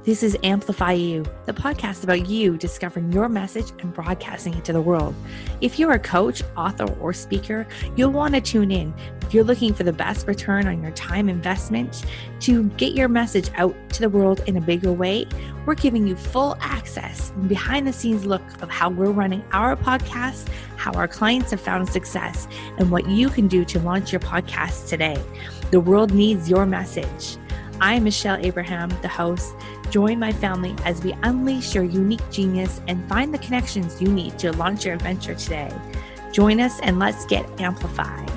This is Amplify You, the podcast about you discovering your message and broadcasting it to the world. If you're a coach, author, or speaker, you'll want to tune in. If you're looking for the best return on your time investment to get your message out to the world in a bigger way, we're giving you full access and behind the scenes look of how we're running our podcast, how our clients have found success, and what you can do to launch your podcast today. The world needs your message. I'm Michelle Abraham, the host. Join my family as we unleash your unique genius and find the connections you need to launch your adventure today. Join us and let's get amplified.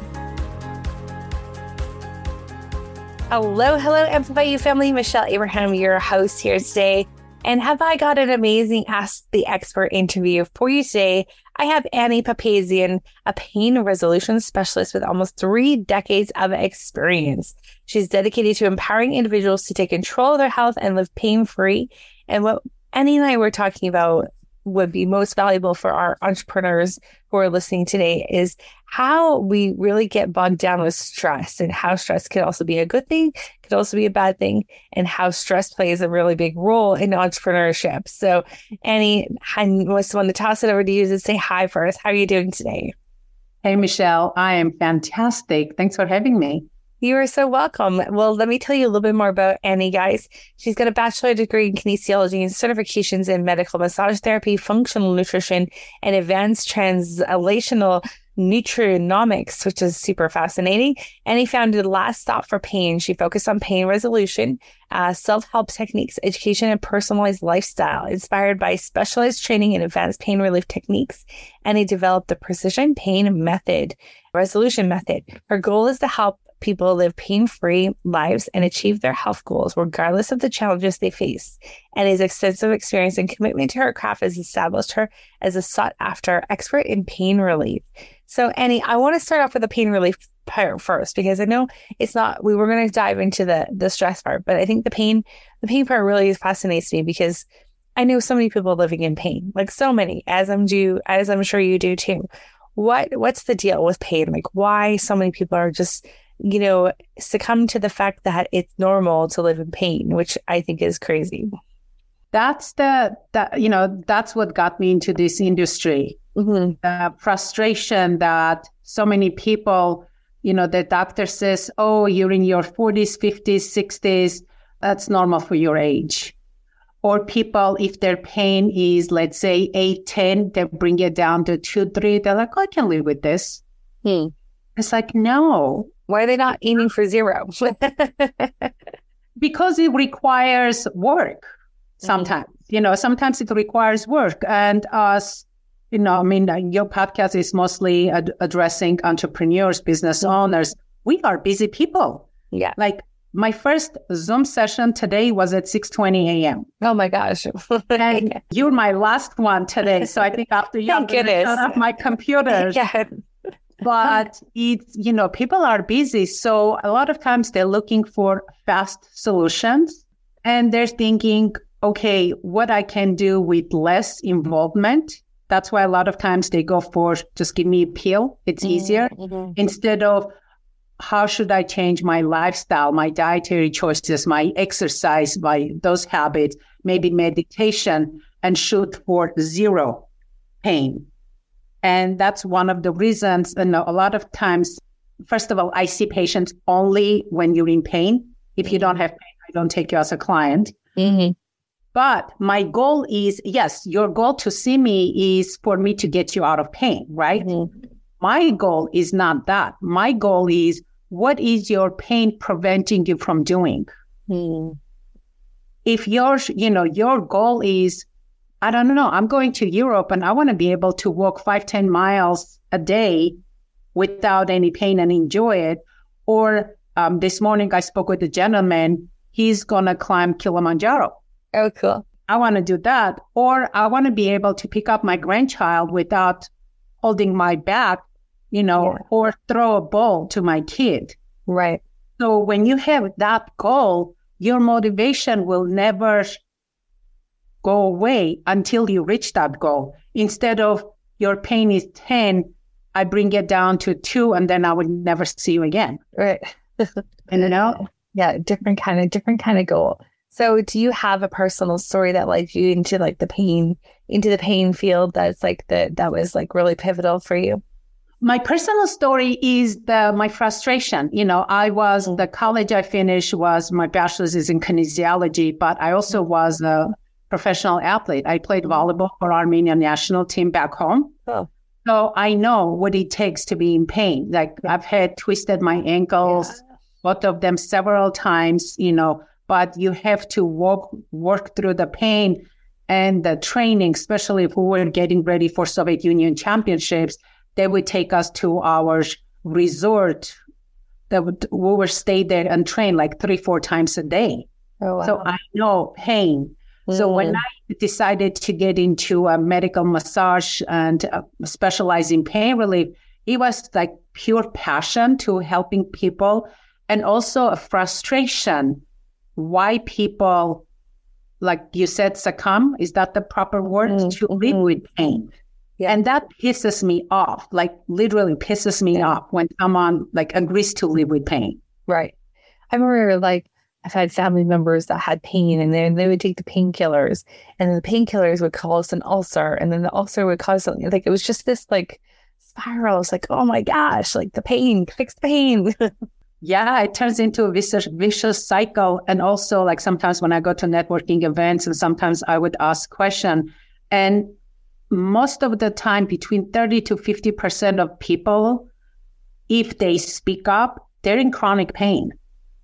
Hello, Amplify You family. Michelle Abraham, your host here today. And have I got an amazing Ask the Expert interview for you today? I have Annie Papazian, a pain resolution specialist with almost 3 decades of experience. She's dedicated to empowering individuals to take control of their health and live pain-free. And what Annie and I were talking about would be most valuable for our entrepreneurs who are listening today is how we really get bogged down with stress and how stress can also be a good thing, could also be a bad thing, and how stress plays a really big role in entrepreneurship. So Annie, I was want to toss it over to you to say hi first. How are you doing today? Hey, Michelle, I am fantastic. Thanks for having me. You are so welcome. Well, let me tell you a little bit more about Annie, guys. She's got a bachelor's degree in kinesiology and certifications in medical massage therapy, functional nutrition, and advanced translational nutrigenomics, which is super fascinating. Annie founded Last Stop for Pain. She focused on pain resolution, self-help techniques, education, and personalized lifestyle. Inspired by specialized training in advanced pain relief techniques, Annie developed the Precision Pain Method, resolution method. Her goal is to help people live pain-free lives and achieve their health goals, regardless of the challenges they face. And his extensive experience and commitment to her craft has established her as a sought-after expert in pain relief. So, Annie, I want to start off with the pain relief part first, because I know it's not, we were going to dive into the stress part, but I think the pain part really fascinates me because I know so many people living in pain, like so many, as I'm sure you do too. What's the deal with pain? Like, why so many people are just succumb to the fact that it's normal to live in pain, which I think is crazy. That's that's what got me into this industry. Mm-hmm. The frustration that so many people, the doctor says, oh, you're in your 40s, 50s, 60s. That's normal for your age. Or people, if their pain is, let's say, 8, 10, they bring it down to 2, 3. They're like, I can live with this. It's like, no. Why are they not aiming for 0? Because it requires work sometimes. Mm-hmm. Sometimes it requires work. And us, your podcast is mostly addressing entrepreneurs, business owners. We are busy people. Yeah. Like my first Zoom session today was at 6:20 a.m. Oh my gosh. And you're my last one today. So I think after you, I'm going to shut off my computer. Yeah. But it's, people are busy. So a lot of times they're looking for fast solutions and they're thinking, okay, what I can do with less involvement. That's why a lot of times they go for just give me a pill. It's easier instead of how should I change my lifestyle, my dietary choices, my exercise, those habits, maybe meditation, and shoot for 0 pain. And that's one of the reasons, a lot of times, first of all, I see patients only when you're in pain. If you don't have pain, I don't take you as a client. Mm-hmm. But my goal is, yes, your goal to see me is for me to get you out of pain, right? Mm-hmm. My goal is not that. My goal is, what is your pain preventing you from doing? Mm-hmm. If your goal is, I don't know, I'm going to Europe and I want to be able to walk 5-10 miles a day without any pain and enjoy it. Or this morning I spoke with a gentleman, he's going to climb Kilimanjaro. Oh, cool. I want to do that. Or I want to be able to pick up my grandchild without holding my back, or throw a ball to my kid. Right. So when you have that goal, your motivation will never go away until you reach that goal. Instead of your pain is 10, I bring it down to 2 and then I would never see you again. Right. Yeah, different kind of goal. So do you have a personal story that led you into like into the pain field that's like that was like really pivotal for you? My personal story is my frustration. The college I finished was my bachelor's is in kinesiology, but I also was a professional athlete. I played volleyball for Armenian national team back home. Oh. So I know what it takes to be in pain. Like I've had twisted my ankles, both of them several times, but you have to work through the pain and the training, especially if we were getting ready for Soviet Union championships. They would take us to our resort. We would stay there and train like 3-4 times a day. Oh, wow. So I know pain. So when I decided to get into a medical massage and specialize in pain relief, it was like pure passion to helping people and also a frustration why people, like you said, succumb. Is that the proper word? To live with pain. Yeah. And that pisses me off, like literally pisses me off when someone like agrees to live with pain. Right. I remember like I've had family members that had pain and then they would take the painkillers and then the painkillers would cause an ulcer and then the ulcer would cause something like it was just this like spiral. It's like, oh my gosh, like the pain, fix the pain. Yeah, it turns into a vicious cycle. And also like sometimes when I go to networking events and sometimes I would ask questions and most of the time between 30 to 50% of people, if they speak up, they're in chronic pain.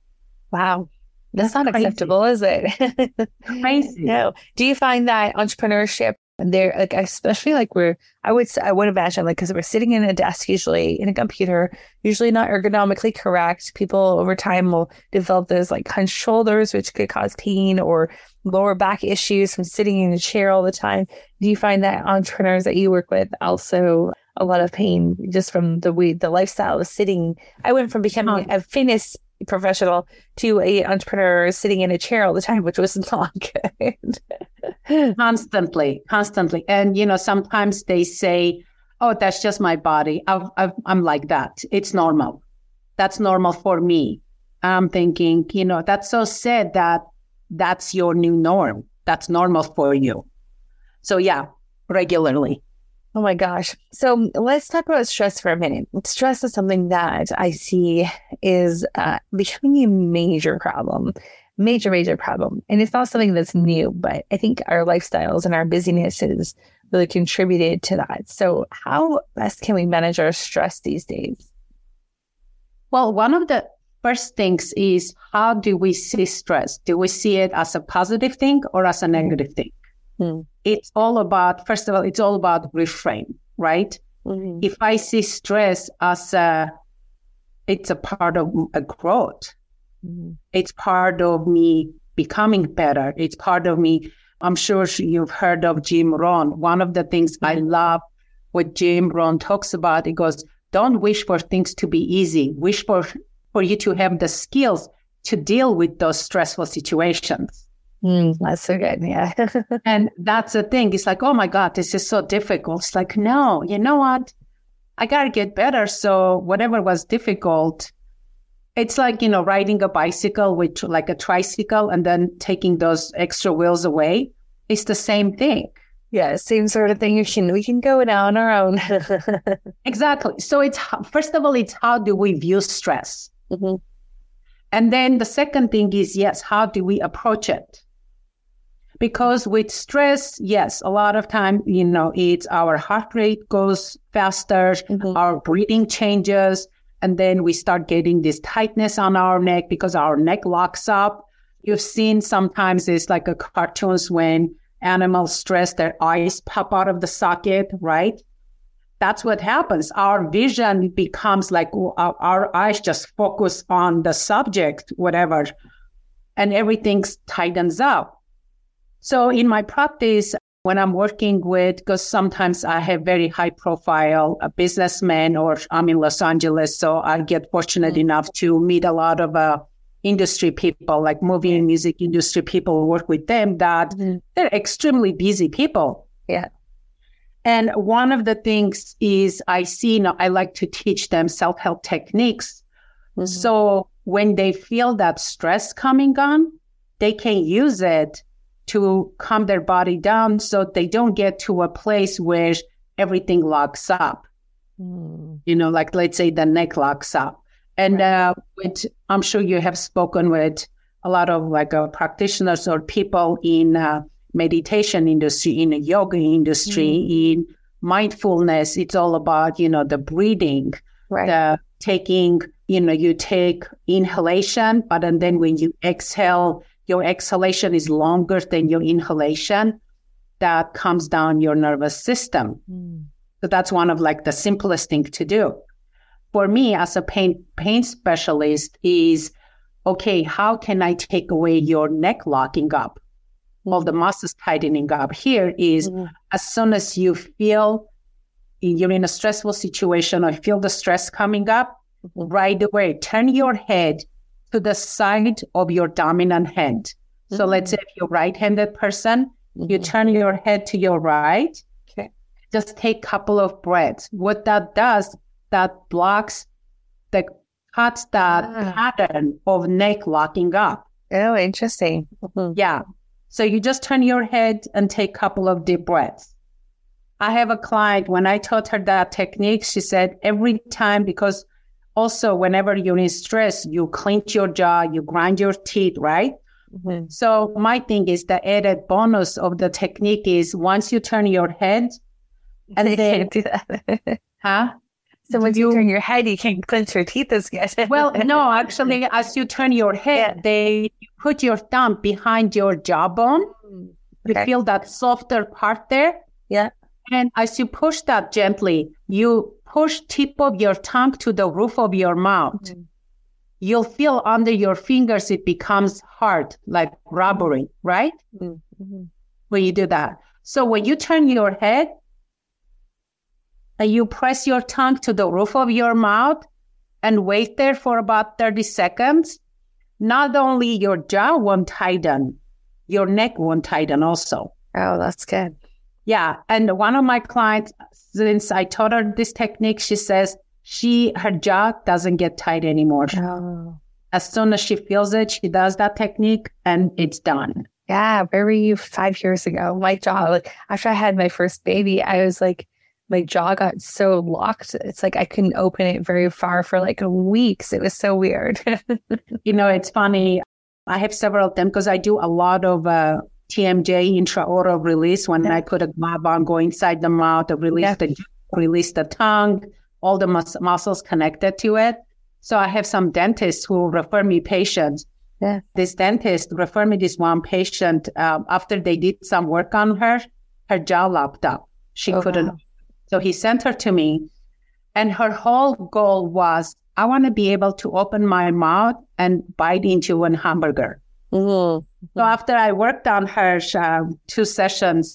Wow. That's not acceptable, is it? Crazy. No. Do you find that entrepreneurship there, like, especially like I would imagine like, cause we're sitting in a desk, usually in a computer, usually not ergonomically correct. People over time will develop those like hunched shoulders, which could cause pain or lower back issues from sitting in a chair all the time. Do you find that entrepreneurs that you work with also a lot of pain just from the lifestyle of sitting? I went from becoming a fitness professional to a entrepreneur sitting in a chair all the time, which was not good. Constantly. And, sometimes they say, oh, that's just my body. I'm like that. It's normal. That's normal for me. I'm thinking, that's so sad that that's your new norm. That's normal for you. So yeah, regularly. Oh my gosh. So let's talk about stress for a minute. Stress is something that I see is becoming a major problem. Major problem. And it's not something that's new, but I think our lifestyles and our busyness has really contributed to that. So how best can we manage our stress these days? Well, one of the first things is, how do we see stress? Do we see it as a positive thing or as a negative thing? It's all about, first of all, it's all about reframe, right? Mm-hmm. If I see stress as it's a part of a growth, it's part of me becoming better. It's part of me. I'm sure you've heard of Jim Rohn. One of the things I love what Jim Rohn talks about, he goes, don't wish for things to be easy. Wish for you to have the skills to deal with those stressful situations. That's so good. Yeah. And that's the thing. It's like, oh my God, this is so difficult. It's like, no, you know what? I got to get better. So whatever was difficult, it's like, riding a bicycle with like a tricycle and then taking those extra wheels away. It's the same thing. Yeah, same sort of thing. We can go now on our own. Exactly. So it's, first of all, it's how do we view stress? Mm-hmm. And then the second thing is, yes, how do we approach it? Because with stress, yes, a lot of time, it's our heart rate goes faster, our breathing changes, and then we start getting this tightness on our neck because our neck locks up. You've seen sometimes it's like a cartoons when animals stress, their eyes pop out of the socket, right? That's what happens. Our vision becomes like our eyes just focus on the subject, whatever, and everything tightens up. So in my practice, when I'm working with, because sometimes I have very high profile businessmen, or I'm in Los Angeles, so I get fortunate enough to meet a lot of industry people, like movie and music industry people, work with them that they're extremely busy people. Yeah. And one of the things is I like to teach them self-help techniques. So when they feel that stress coming on, they can use it to calm their body down so they don't get to a place where everything locks up. Like let's say the neck locks up. And I'm sure you have spoken with a lot of practitioners or people in meditation industry, in the yoga industry, in mindfulness. It's all about, the breathing, the taking, you take inhalation, but and then when you exhale, your exhalation is longer than your inhalation. That calms down your nervous system. So that's one of the simplest thing to do. For me, as a pain specialist, is okay, how can I take away your neck locking up? All the muscles tightening up here is as soon as you feel you're in a stressful situation or feel the stress coming up, right away, turn your head to the side of your dominant hand. So let's say if you're a right-handed person, you turn your head to your right. Okay. Just take a couple of breaths. What that does, that blocks, cuts that pattern of neck locking up. Oh, interesting. Yeah. So you just turn your head and take a couple of deep breaths. I have a client, when I taught her that technique, she said every time, because also whenever you're in stress, you clench your jaw, you grind your teeth, right? So my thing is the added bonus of the technique is once you turn your head and then do that. Huh? So once you turn your head, you can't clench your teeth as good. Well, no, actually, as you turn your head, you put your thumb behind your jawbone. You feel that softer part there. Yeah. And as you push that gently, you push tip of your tongue to the roof of your mouth. You'll feel under your fingers, it becomes hard, like rubbery, right? When you do that. So when you turn your head, and you press your tongue to the roof of your mouth and wait there for about 30 seconds, not only your jaw won't tighten, your neck won't tighten also. Oh, that's good. Yeah. And one of my clients, since I taught her this technique, she says her jaw doesn't get tight anymore. Oh. As soon as she feels it, she does that technique and it's done. Yeah. Where were you 5 years ago? My jaw, after I had my first baby, I was my jaw got so locked. It's I couldn't open it very far for weeks. It was so weird. It's funny. I have several of them because I do a lot of TMJ, intraoral release. When I put a glove on, go inside the mouth, release the tongue, all the muscles connected to it. So I have some dentists who refer me patients. Yeah. This dentist referred me this one patient. After they did some work on her jaw locked up. She couldn't. Wow. So he sent her to me, and her whole goal was, I want to be able to open my mouth and bite into a hamburger. So after I worked on her 2 sessions,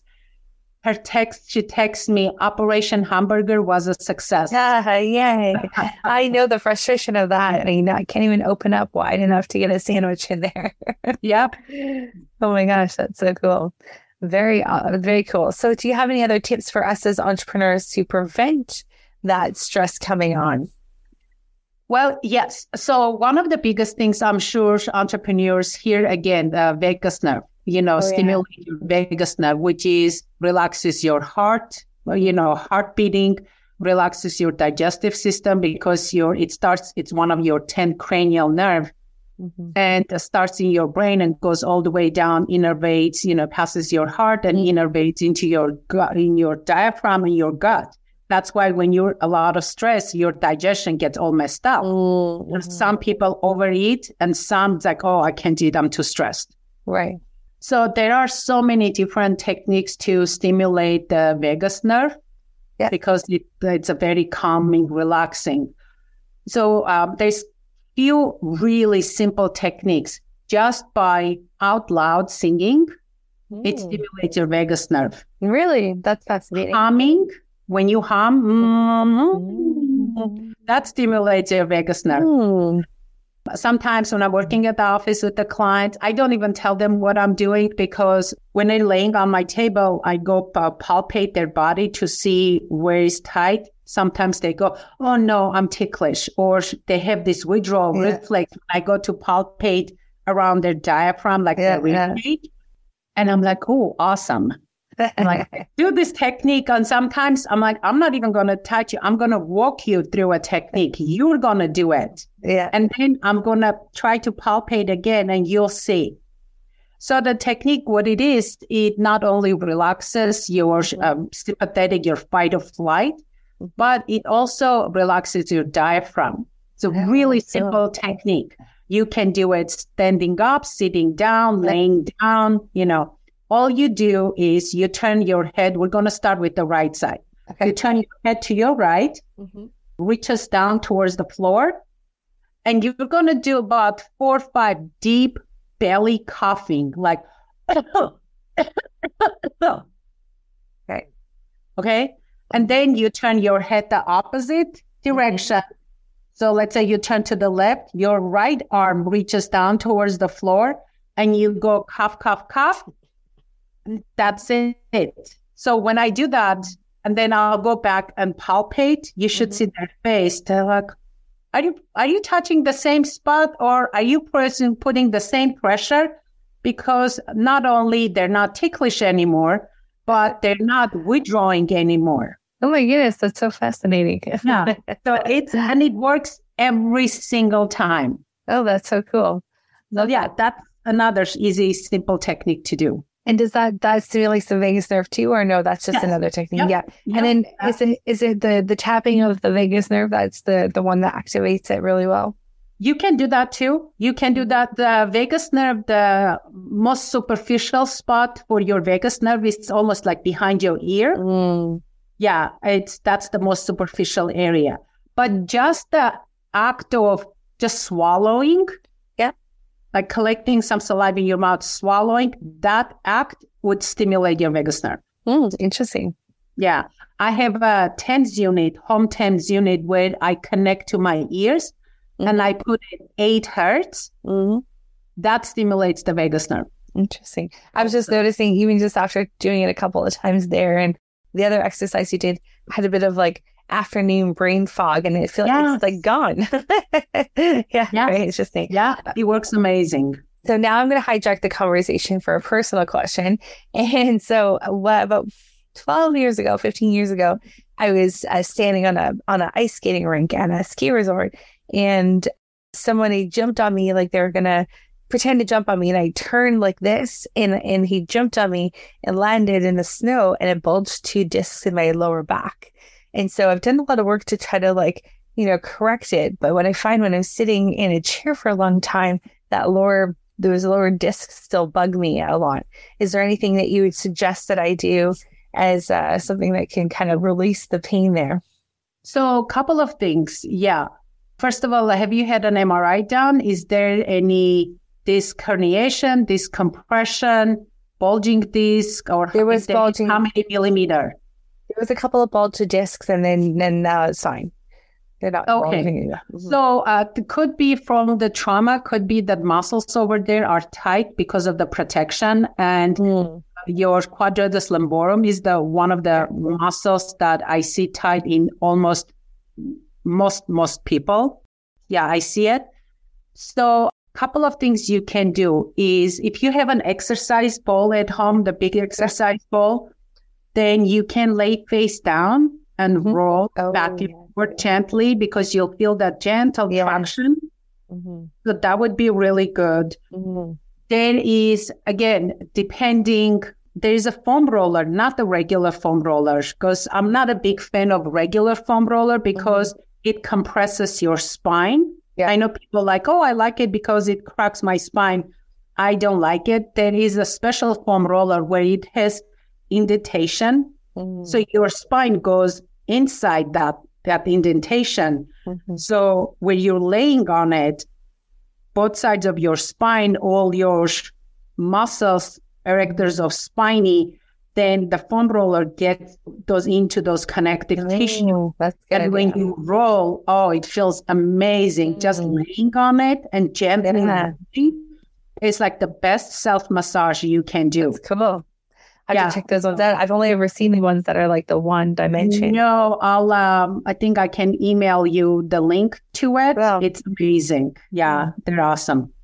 she texted me, Operation Hamburger was a success. Yay. I know the frustration of that. I can't even open up wide enough to get a sandwich in there. Yep. Oh my gosh, that's so cool. Very, very cool. So do you have any other tips for us as entrepreneurs to prevent that stress coming on? Well, yes. So one of the biggest things I'm sure entrepreneurs hear again, the vagus nerve, stimulate your vagus nerve, which relaxes your heart, heart beating, relaxes your digestive system because it's one of your 10 cranial nerve. And starts in your brain and goes all the way down, innervates, passes your heart and innervates into your gut, in your diaphragm and your gut. That's why when you're a lot of stress, your digestion gets all messed up. Some people overeat and some I can't eat, I'm too stressed. Right. So there are so many different techniques to stimulate the vagus nerve because it's a very calming, relaxing. So there's few really simple techniques. Just by out loud singing, it stimulates your vagus nerve. Really? That's fascinating. Humming, when you hum, that stimulates your vagus nerve. Sometimes when I'm working at the office with the client, I don't even tell them what I'm doing because when they're laying on my table, I go palpate their body to see where it's tight. Sometimes they go, oh no, I'm ticklish. Or they have this withdrawal reflex. I go to palpate around their diaphragm, like the rib cage. And I'm like, oh, awesome. And like, I do this technique. And sometimes I'm like, I'm not even going to touch you. I'm going to walk you through a technique. You're going to do it. Yeah. And then I'm going to try to palpate again and you'll see. So the technique, what it is, it not only relaxes your sympathetic, your fight or flight, but it also relaxes your diaphragm. It's a really simple technique. You can do it standing up, sitting down, laying down, All you do is you turn your head. We're going to start with the right side. Okay. You turn your head to your right, reaches down towards the floor, and you're going to do about 4 or 5 deep belly coughing, like, okay. And then you turn your head the opposite direction. So let's say you turn to the left, your right arm reaches down towards the floor, and you go cough, cough, cough. That's it. So when I do that, and then I'll go back and palpate, you should see their face. They're like, are you touching the same spot, or are you putting the same pressure? Because not only they're not ticklish anymore, but they're not withdrawing anymore. Oh my goodness, that's so fascinating. Yeah. So it works every single time. Oh, that's so cool. So yeah, that's another easy, simple technique to do. And does that stimulates the vagus nerve too, or no? That's just another technique. Yeah. And then is it the tapping of the vagus nerve? That's the one that activates it really well. You can do that too. You can do that. The vagus nerve, the most superficial spot for your vagus nerve is almost like behind your ear. Yeah, that's the most superficial area. But just the act of just swallowing, like collecting some saliva in your mouth, swallowing, that act would stimulate your vagus nerve. Interesting. Yeah. I have a TENS unit, home TENS unit, where I connect to my ears and I put in 8 hertz. That stimulates the vagus nerve. Interesting. I was just noticing, even just after doing it a couple of times there, and the other exercise you did had a bit of like afternoon brain fog, and it feels like it's like gone. Very interesting. Yeah, it works amazing. So now I'm going to hijack the conversation for a personal question. And so about 15 years ago, I was standing on an ice skating rink at a ski resort, and somebody jumped on me like they were going to pretend to jump on me, and I turned like this, and he jumped on me and landed in the snow, and it bulged 2 discs in my lower back. And so I've done a lot of work to try to correct it. But what I find when I'm sitting in a chair for a long time, those lower discs still bug me a lot. Is there anything that you would suggest that I do as something that can kind of release the pain there? So a couple of things. Yeah. First of all, have you had an MRI done? Is there any disc herniation, disc compression, bulging disc, or there was bulging? How many millimeter? There was a couple of bulged discs, and then now it's fine. They're not bulging. So it could be from the trauma, could be that muscles over there are tight because of the protection, and your quadratus lumborum is one of the muscles that I see tight in almost most people. Yeah, I see it. So a couple of things you can do is, if you have an exercise ball at home, the big exercise ball, then you can lay face down and roll back and forth gently, because you'll feel that gentle traction. So that would be really good. There is, again, there is a foam roller, not the regular foam roller, because I'm not a big fan of regular foam roller because it compresses your spine. Yeah. I know people like, I like it because it cracks my spine. I don't like it. There is a special foam roller where it has indentation. So your spine goes inside that indentation. So when you're laying on it, both sides of your spine, all your muscles, erectors of spiny, then the foam roller goes into those connective tissue. And when you roll, it feels amazing. Just laying on it and gently. It's like the best self-massage you can do. That's cool. I have to check those ones out. I've only ever seen the ones that are like the one dimension. No, I think I can email you the link to it. Wow. It's amazing. Yeah, they're awesome.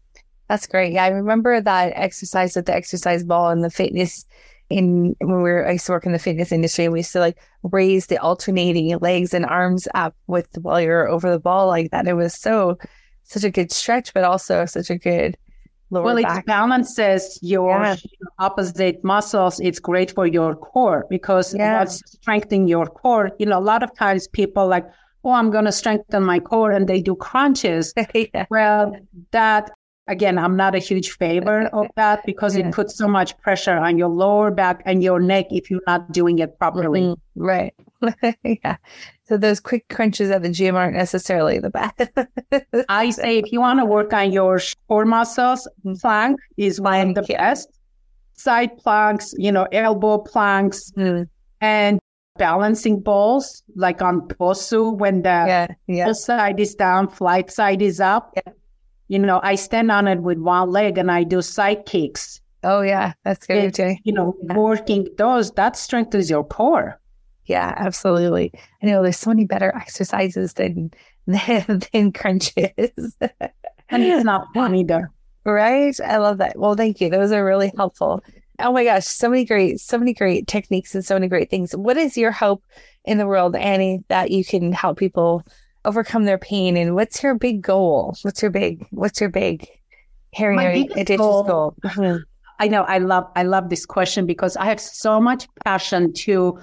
That's great. Yeah, I remember that exercise with the exercise ball and the fitness I used to work in the fitness industry, and we used to like raise the alternating legs and arms up while you're over the ball like that. It was such a good stretch, but also such a good lower back. It balances your opposite muscles. It's great for your core because it's strengthening your core. A lot of times people like, oh, I'm going to strengthen my core, and they do crunches. Well, that, again, I'm not a huge favor of that because it puts so much pressure on your lower back and your neck if you're not doing it properly. Mm-hmm. Right. Yeah. So those quick crunches at the gym aren't necessarily the best. I say if you want to work on your core muscles, plank is one of the best. Side planks, elbow planks, and balancing balls, like on Bosu when the full side is down, flight side is up. Yeah. I stand on it with one leg and I do side kicks. Oh, yeah. That's good, too. Working those, that strengthens your core. Yeah, absolutely. I know there's so many better exercises than crunches. And it's not fun either. Right? I love that. Well, thank you. Those are really helpful. Oh my gosh, so many great techniques and so many great things. What is your hope in the world, Annie, that you can help people overcome their pain? And what's your big goal? What's your big ambitious goal? I know. I love this question because I have so much passion to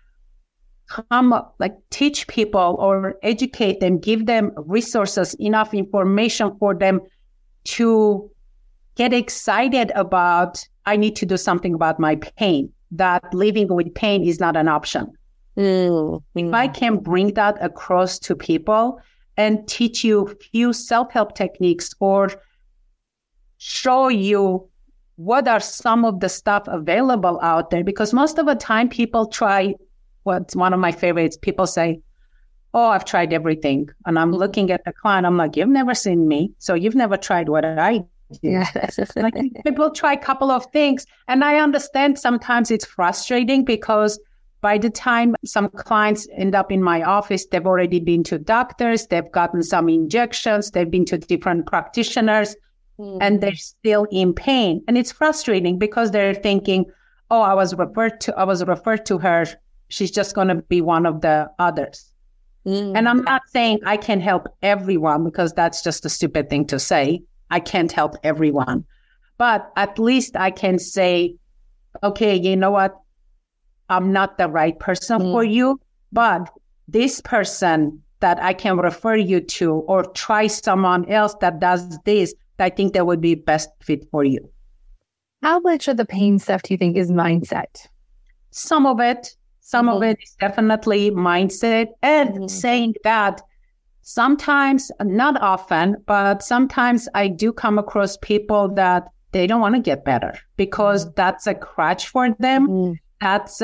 teach people or educate them, give them resources, enough information for them to get excited about, I need to do something about my pain, that living with pain is not an option. If I can bring that across to people and teach you a few self-help techniques or show you what are some of the stuff available out there, because most of the time people try, what's one of my favorites, people say, oh, I've tried everything. And I'm looking at the client, I'm like, you've never seen me, so you've never tried what I do. Yeah. Like, people try a couple of things. And I understand sometimes it's frustrating because by the time some clients end up in my office, they've already been to doctors, they've gotten some injections, they've been to different practitioners, and they're still in pain. And it's frustrating because they're thinking, oh, I was referred to her. She's just going to be one of the others. And I'm not saying I can help everyone because that's just a stupid thing to say. I can't help everyone. But at least I can say, okay, you know what? I'm not the right person for you, but this person that I can refer you to or try someone else that does this, I think that would be best fit for you. How much of the pain stuff do you think is mindset? Some of it is definitely mindset, and saying that sometimes, not often, but sometimes I do come across people that they don't want to get better because that's a crutch for them. That's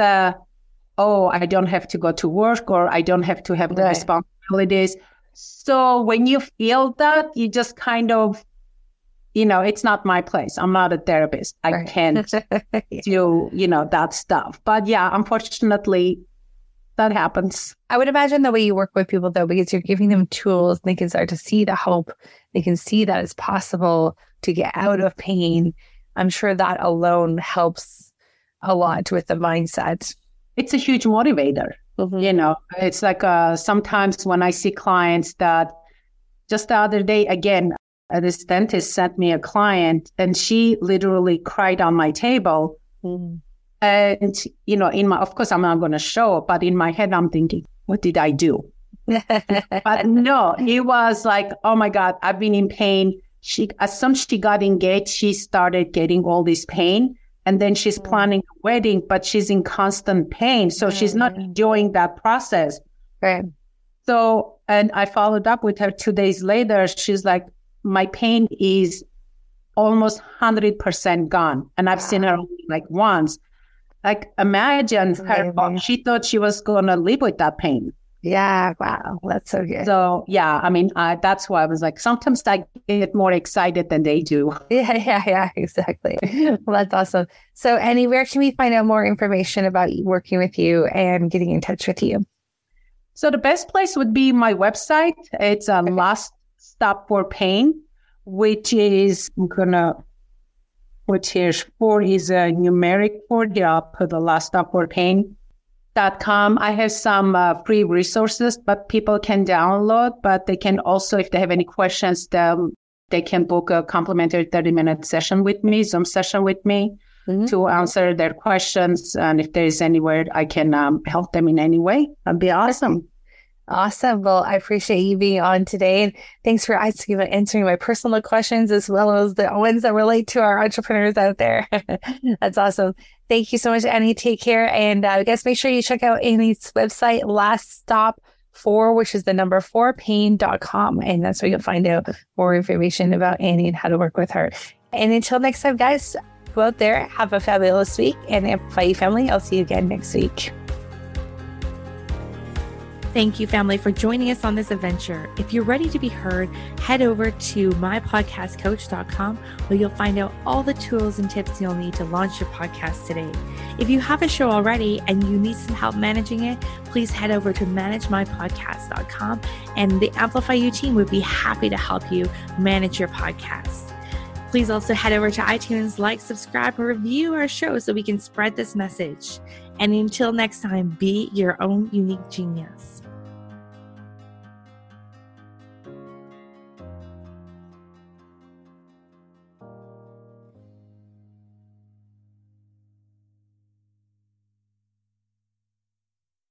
I don't have to go to work, or I don't have to have the responsibilities. So when you feel that, you just kind of, it's not my place. I'm not a therapist. I can't do, that stuff. But yeah, unfortunately, that happens. I would imagine the way you work with people, though, because you're giving them tools, they can start to see the hope. They can see that it's possible to get out of pain. I'm sure that alone helps a lot with the mindset. It's a huge motivator. It's like sometimes when I see clients that, just the other day, again, this dentist sent me a client and she literally cried on my table. And, of course, I'm not going to show, but in my head, I'm thinking, what did I do? But no, it was like, oh my God, I've been in pain. As soon as she got engaged, she started getting all this pain. And then she's planning a wedding, but she's in constant pain. So she's not enjoying that process. Right. So, and I followed up with her 2 days later. She's like, my pain is almost 100% gone. And I've seen her like once. Like, imagine her, she thought she was going to live with that pain. Yeah. Wow. That's so good. So, yeah, I mean, that's why I was like, sometimes I get more excited than they do. Yeah, exactly. Well, that's awesome. So, Annie, where can we find out more information about working with you and getting in touch with you? So the best place would be my website. It's Last Stop for Pain, which is, I'm going to put here, 4 is a numeric 4. I'll put the last stop for pain.com. I have some free resources, but people can download, but they can also, if they have any questions, they can book a complimentary 30-minute session with me, Zoom session with me to answer their questions. And if there is anywhere I can help them in any way, that'd be awesome. Awesome. Well, I appreciate you being on today. And thanks for answering my personal questions as well as the ones that relate to our entrepreneurs out there. That's awesome. Thank you so much, Annie. Take care. And I guess make sure you check out Annie's website, Last Stop 4, which is the number 4pain.com. And that's where you'll find out more information about Annie and how to work with her. And until next time, guys, go out there, have a fabulous week, and Amplify You family. I'll see you again next week. Thank you, family, for joining us on this adventure. If you're ready to be heard, head over to mypodcastcoach.com, where you'll find out all the tools and tips you'll need to launch your podcast today. If you have a show already and you need some help managing it, please head over to managemypodcast.com, and the Amplify You team would be happy to help you manage your podcast. Please also head over to iTunes, like, subscribe, and review our show so we can spread this message. And until next time, be your own unique genius.